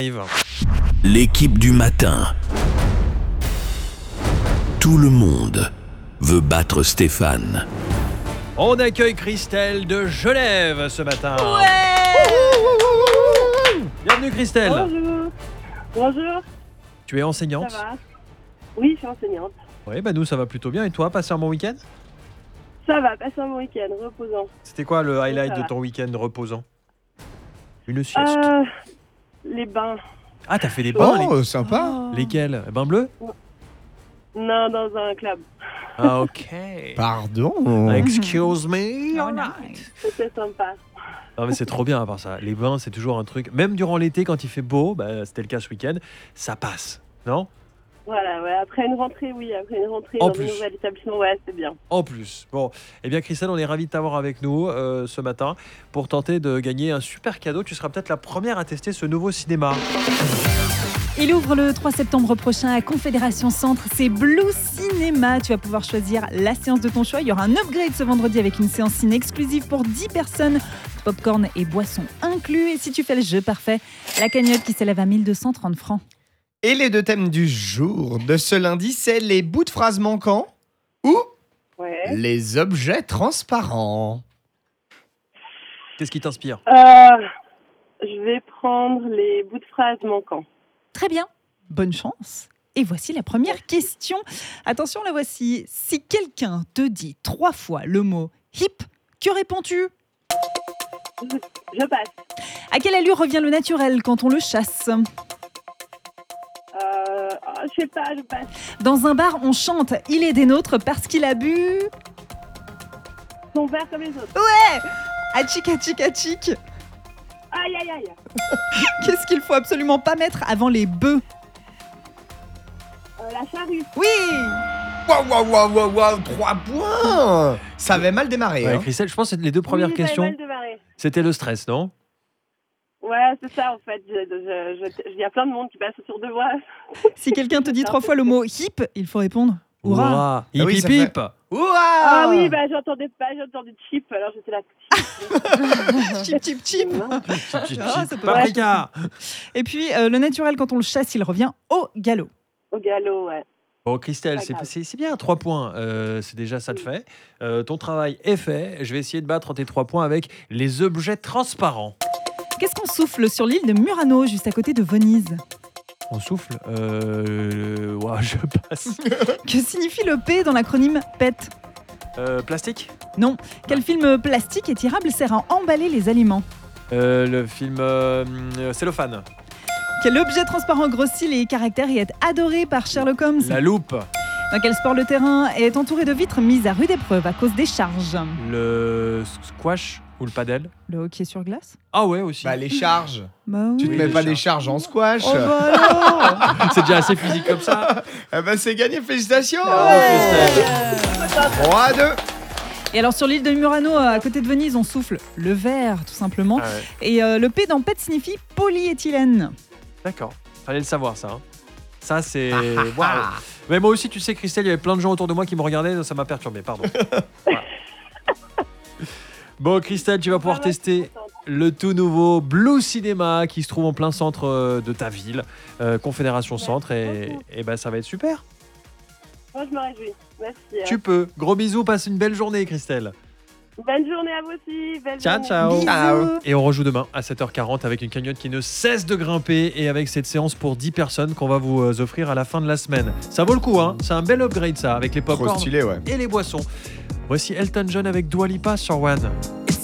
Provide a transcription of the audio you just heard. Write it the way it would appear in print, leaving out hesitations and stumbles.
L'équipe du matin. Tout le monde veut battre Stéphane. On accueille Christelle de Genève ce matin. Bienvenue Christelle. Bonjour. Bonjour. Tu es enseignante? Ça va? Oui, je suis enseignante. Oui, nous ça va plutôt bien. Et toi, passé un bon week-end? Ça va, passer un bon week-end, reposant. C'était quoi le highlight de va. ton week-end reposant? Une sieste. Les bains. Ah, t'as fait des bains? Oh, sympa. Lesquels? Bains bleus? Non, dans un club. Ah, ok. Pardon. Excuse me. All right. C'était sympa. Non mais c'est trop bien à part ça. Les bains, c'est toujours un truc. Même durant l'été, quand il fait beau, c'était le cas ce week-end, ça passe, non? Voilà, ouais. Après une rentrée, oui. Après une rentrée En dans plus. un nouvel établissement, ouais, c'est bien. En plus. Bon, eh bien Christelle, on est ravis de t'avoir avec nous ce matin pour tenter de gagner un super cadeau. Tu seras peut-être la première à tester ce nouveau cinéma. Il ouvre le 3 septembre prochain à Confédération Centre. C'est Blue Cinéma. Tu vas pouvoir choisir la séance de ton choix. Il y aura un upgrade ce vendredi avec une séance ciné exclusive pour 10 personnes. Popcorn et boissons inclus. Et si tu fais le jeu parfait, la cagnotte qui s'élève à 1230 francs. Et les deux thèmes du jour de ce lundi, c'est les bouts de phrases manquants ou Ouais. les objets transparents. Qu'est-ce qui t'inspire? Je vais prendre les bouts de phrases manquants. Très bien. Bonne chance. Et voici la première question. Attention, la voici. Si quelqu'un te dit 3 fois le mot hip, que réponds-tu? Je passe. À quelle allure revient le naturel quand on le chasse? Je sais pas, je passe. Dans un bar, on chante « Il est des nôtres parce qu'il a bu Son verre comme les autres. ». Atchik, atchik, atchik. Aïe, aïe, aïe. Qu'est-ce qu'il faut absolument pas mettre avant les bœufs? La charrue. Oui. Waouh, 3 points. Ça avait mal démarré. Ouais, hein. Christelle, je pense que les deux premières Oui, j'avais questions, mal démarré. c'était le stress, non? Ouais, c'est ça en fait. Il y a plein de monde qui passe autour de moi. Si quelqu'un te dit 3 fois le mot hip, il faut répondre « Hurrah Hurrah. Hip, Ah oui, hip, ça fait- hip. Ouah. Ah oui, j'entendais pas, j'ai entendu chip, alors j'étais là. !» Chip, chip, chip. Chip, chip, Ah, chip. ça peut- Paprika. Et puis, le naturel, quand on le chasse, il revient au galop. Au galop, ouais. Bon, Christelle, Pas grave. c'est bien, 3 points. C'est déjà ça de fait. Ton travail est fait. Je vais essayer de battre tes 3 points avec les objets transparents. Qu'est-ce qu'on souffle sur l'île de Murano, juste à côté de Venise? On souffle. Je passe. Que signifie le P dans l'acronyme PET? Plastique. Non. Quel film plastique étirable sert à emballer les aliments? Le film Cellophane. Quel objet transparent grossit les caractères et est adoré par Sherlock Holmes? La loupe. Dans quel sport le terrain est entouré de vitres mises à rude épreuve à cause des charges? Le squash ou le padel. Le hockey sur glace? Ah ouais, aussi. Bah, les charges. Bah oui. Tu te Oui, mets les pas des charges. charges en squash. Oh bah alors. C'est déjà assez physique comme ça. Eh ben, c'est gagné, félicitations. Christelle. 3-2. Et alors sur l'île de Murano, à côté de Venise, on souffle le verre, tout simplement. Ah ouais. Et le P dans PET signifie polyéthylène. D'accord. Fallait le savoir, ça. Ça, c'est. Waouh. Mais moi aussi, tu sais, Christelle, il y avait plein de gens autour de moi qui me regardaient, ça m'a perturbé, pardon. Voilà. Bon, Christelle, tu vas pouvoir ouais, tester le tout nouveau Blue Cinéma qui se trouve en plein centre de ta ville, Confédération Centre, et ça va être super. Moi, je me réjouis. Merci. Tu peux. Gros bisous, passe une belle journée, Christelle. Bonne journée à vous aussi. Belle Ciao, journée. ciao. Bisous. Ciao. Et on rejoue demain à 7h40 avec une cagnotte qui ne cesse de grimper et avec cette séance pour 10 personnes qu'on va vous offrir à la fin de la semaine. Ça vaut le coup, hein. C'est un bel upgrade, ça, avec les Trop popcorn stylé, ouais. et les boissons. Voici Elton John avec Dua Lipa sur One. It's